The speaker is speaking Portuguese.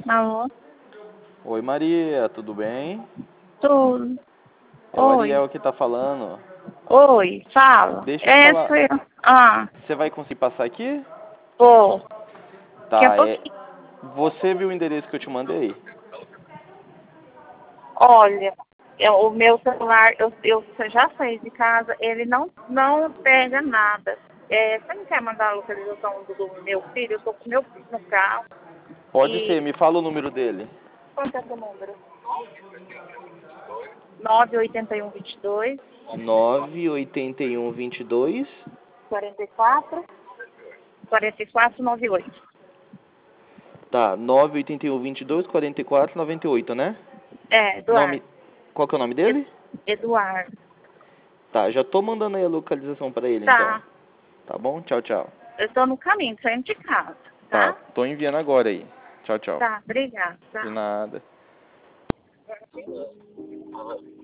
Alô? Oi, Maria, tudo bem? Tudo. É o Oi. Ariel que tá falando. Oi, fala. Deixa eu te falar. Sou eu. Ah, Você vai conseguir passar aqui? vou. Daqui a Tá, pouquinho. Você viu o endereço que eu te mandei? Olha, o meu celular, eu já saí de casa, ele não pega nada. Você não quer mandar a localização do meu filho? Eu tô com meu filho no carro. Pode E ser, me fala o número dele. quanto é seu número? 98122 98122. 44 4498. Tá, 98122 4498, né? Eduardo. Nome. Qual que é o nome dele? Eduardo. Tá, já tô mandando aí a localização pra ele então. Tá. Tá bom? Tchau, tchau. Eu tô no caminho, saindo de casa, Tá, tá? tô enviando agora aí. Tchau, tchau. Tá, obrigada. De Tá. nada.